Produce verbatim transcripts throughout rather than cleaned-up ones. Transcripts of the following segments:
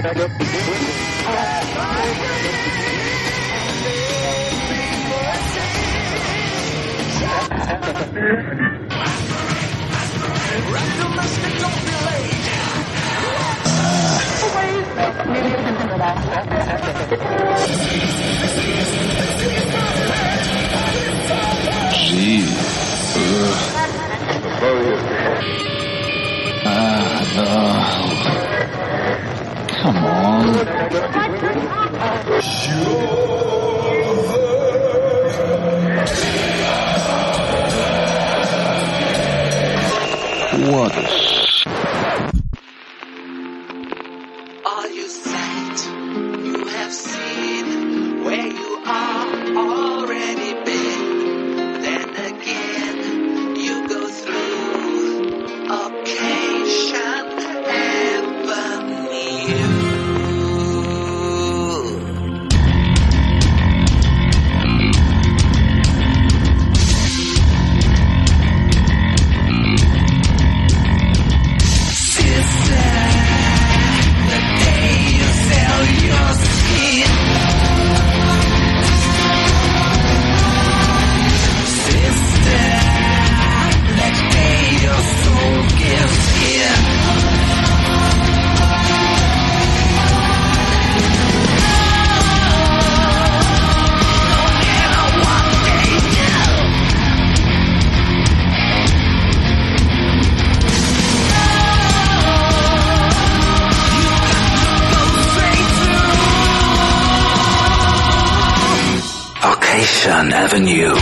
Gee. Ugh. Ah, no. Come on. What a sh... Are you sad? You have seen where you are already been. Then again, you go through Occasion Avenue. Occasion Avenue.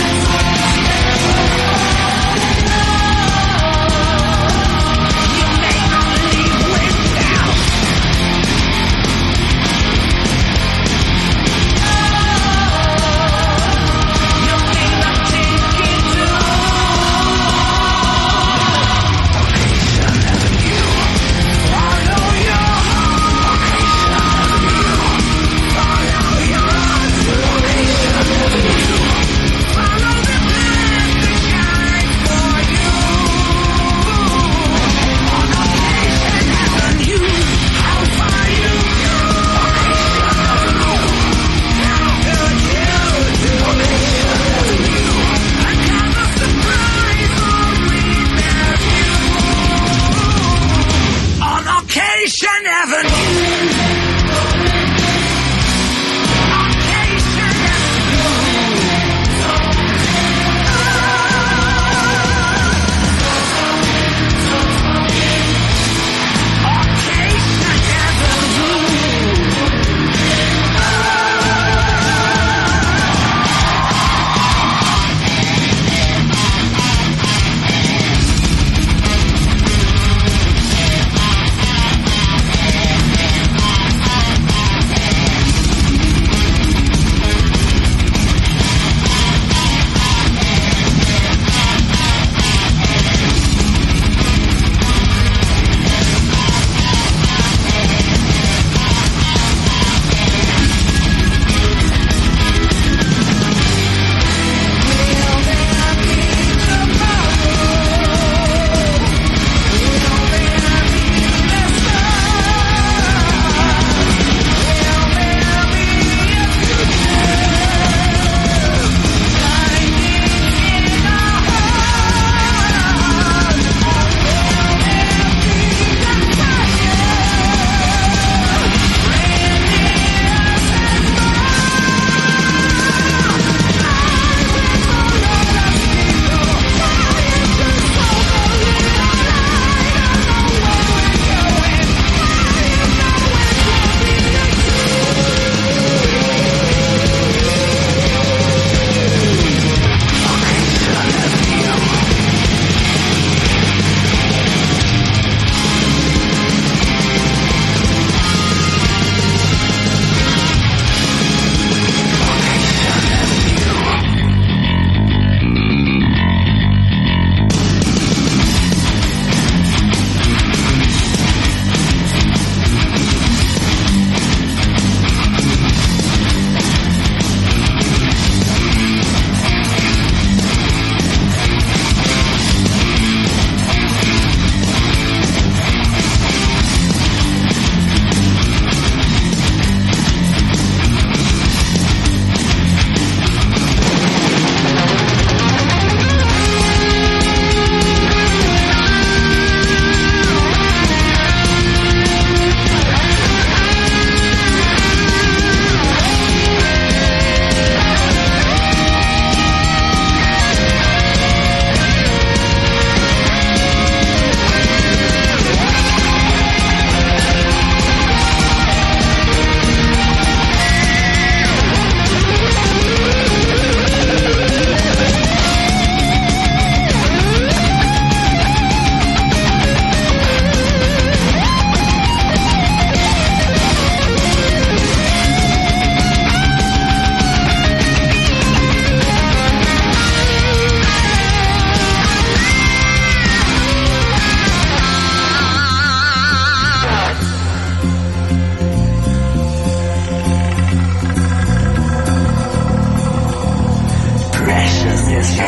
You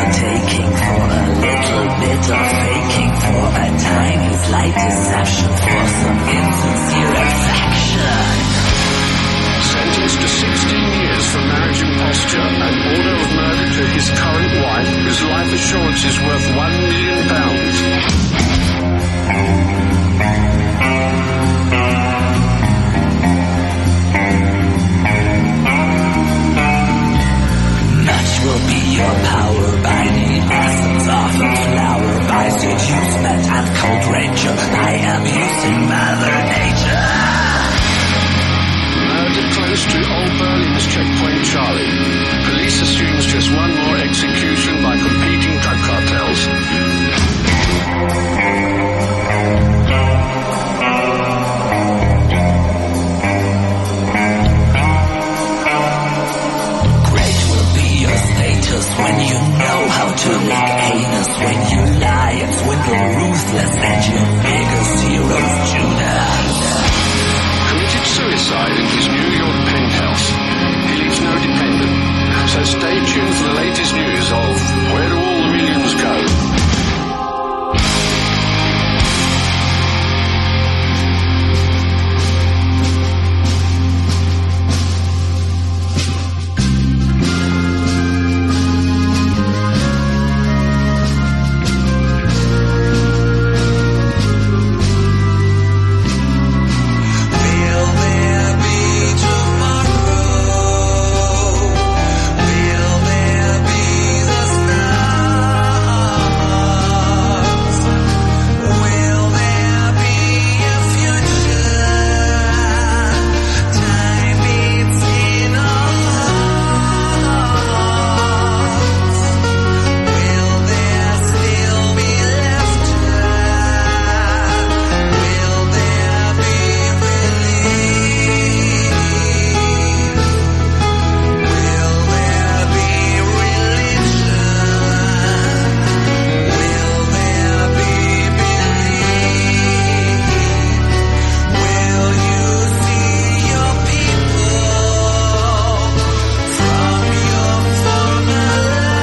taking for a little bit of faking, for a tiny slight deception, for some insincere affection. Sentenced to sixteen years for marriage imposture and order of murder to his current wife, whose life assurance is worth one million pounds. Much will be your power by the essence of a flower, by seducement and cold ranger, by abusing Mother Nature. Murder close to Old Berlin's Checkpoint Charlie. Police assumes just one more execution by competing drug cartels. Great will be your status when you know how to lick anus, when you lie and swindle ruthless and your biggest heroes Judas. Committed suicide in his New York penthouse. He leaves no dependent. So stay tuned for the latest news of Where Do All the Millions Go? Will there be tomorrow? Will there be the stars? Will there be a future? Time beats in our hearts. Will there still be laughter? Will there be relief? Will there be religion? Will there be belief? Will you see your people from your former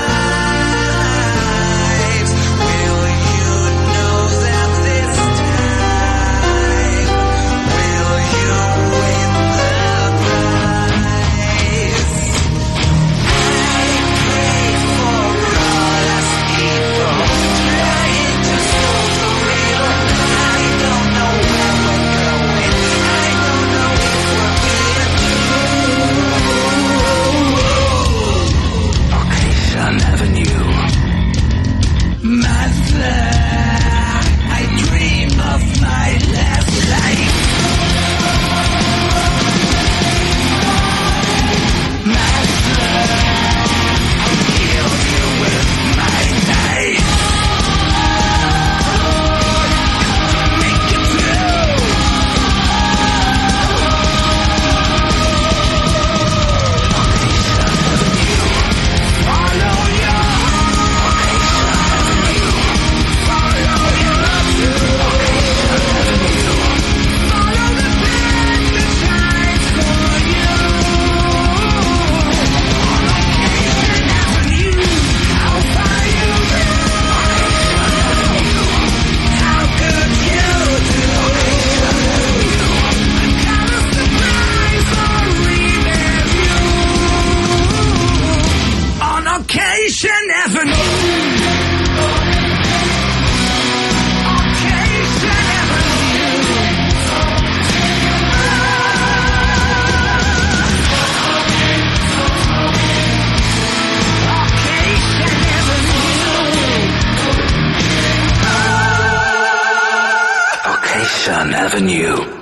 lives? Will you know them this time? Will you win the prize? I pray for all us people trying to solve the riddle. I don't know where we're going. I don't know if we're Occasion Avenue. Mother, I dream of my last life. Mother, I'll kill you with my knife. Make it through. Follow your Occasion Avenue. Occasion Avenue. Occasion Avenue.